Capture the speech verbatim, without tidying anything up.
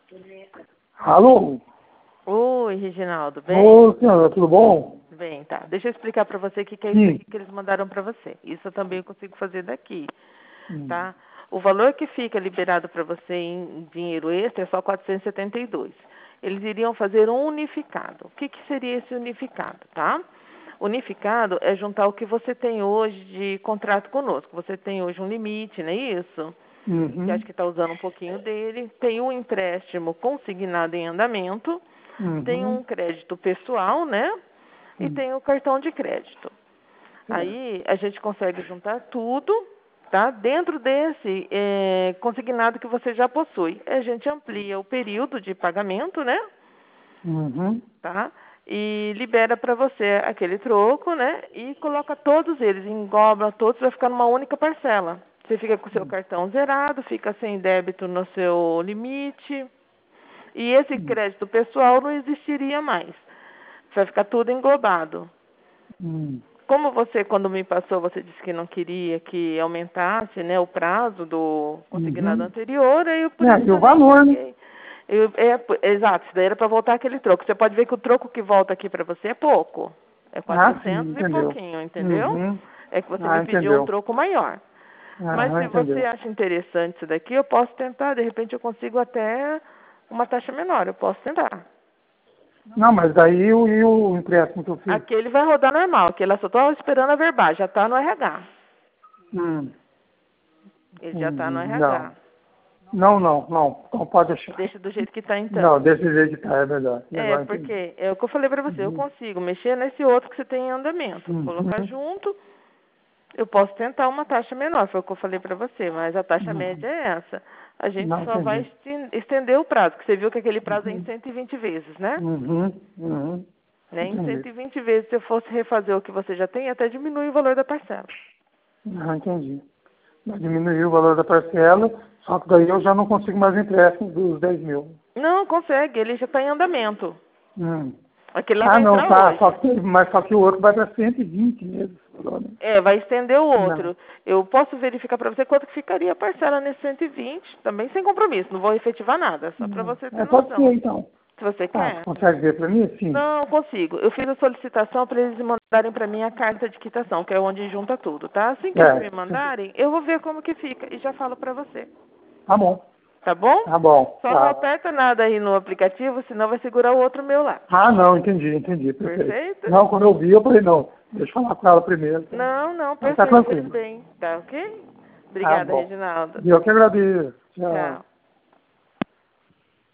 Alô? Oi, Reginaldo, bem? Ô, senhora, tudo bom? Bem, tá. Deixa eu explicar para você o que, que é isso Sim. aqui que eles mandaram para você. Isso eu também consigo fazer daqui, Hum. tá? O valor que fica liberado para você em dinheiro extra é só quatrocentos e setenta e dois. Eles iriam fazer um unificado. O que, que seria esse unificado, tá? Unificado é juntar o que você tem hoje de contrato conosco. Você tem hoje um limite, não é isso? Uhum. Que acho que está usando um pouquinho dele. Tem um empréstimo consignado em andamento. Uhum. Tem um crédito pessoal, né? E Uhum. tem o cartão de crédito. Certo. Aí a gente consegue juntar tudo, tá? Dentro desse é, consignado que você já possui. A gente amplia o período de pagamento, né? Uhum. Tá? E libera para você aquele troco, né? E coloca todos eles, engloba todos, vai ficar numa única parcela. Você fica com o seu cartão zerado, fica sem débito no seu limite. E esse crédito pessoal não existiria mais. Vai ficar tudo englobado. Uhum. Como você, quando me passou, você disse que não queria que aumentasse, né, o prazo do consignado Uhum. anterior, aí eu, por É, isso e que o eu nem valor, né? enxerguei. Eu, é, p- exato, isso daí era para voltar aquele troco. Você pode ver que o troco que volta aqui para você é pouco. É Ah, sim, quatrocentos e entendeu. pouquinho, entendeu? Uhum. É que você me Ah, pediu um entendeu. troco maior. Mas Ah, se você entendeu. acha interessante isso daqui, eu posso tentar. De repente eu consigo até uma taxa menor. Eu posso tentar. Não, mas daí o, e o empréstimo que eu fiz? Aquele vai rodar normal. Aquele eu só estou esperando a verbagem. Já está no R H. Hum. Ele já está no Entendi. Não. R H. Não, não, não. Então pode deixar. Deixa do jeito que está Não, então. desse jeito que tá, é verdade. E É, agora entendi. porque é o que eu falei para você. Eu Uhum. consigo mexer nesse outro que você tem em andamento. Colocar Uhum. junto. Eu posso tentar uma taxa menor. Foi o que eu falei para você. Mas a taxa Uhum. média é essa. A gente Não, só vai entendi. esten- estender o prazo. Que você viu que aquele prazo é em Uhum. cento e vinte vezes, né? Uhum. Uhum. né? Em Entendi. cento e vinte vezes, se eu fosse refazer o que você já tem, até diminui o valor da parcela. Ah, entendi. Vai diminuir o valor da parcela, só que daí eu já não consigo mais empréstimo dos dez mil. Não, consegue. Ele já está em andamento. Hum. Aquele lá Ah, vai não, entrar tá. Só hoje. que, mas só que o outro vai para cento e vinte mesmo. Falou, né? É, vai estender o Não. outro. Eu posso verificar para você quanto que ficaria a parcela nesse cento e vinte, também sem compromisso. Não vou efetivar nada, só para Não. você ter É, pode ser noção. então. Se você Tá, você quer. consegue ver para mim? Sim. Não, consigo. Eu fiz a solicitação para eles mandarem para mim a carta de quitação, que é onde junta tudo, tá? Assim que eles me É. mandarem, eu vou ver como que fica e já falo para você. Tá bom. Tá bom? Tá bom. Só não Tá. aperta nada aí no aplicativo, senão vai segurar o outro meu lá. Ah, não, entendi, entendi. Perfeito. Perfeito? Não, quando eu vi, eu falei, não, deixa eu falar com ela primeiro. Tá? Não, não, Mas tá perfeito, fez tranquilo. bem. Tá ok? Tá Obrigada, bom. Reginaldo. E eu que agradeço. Tchau. Tchau.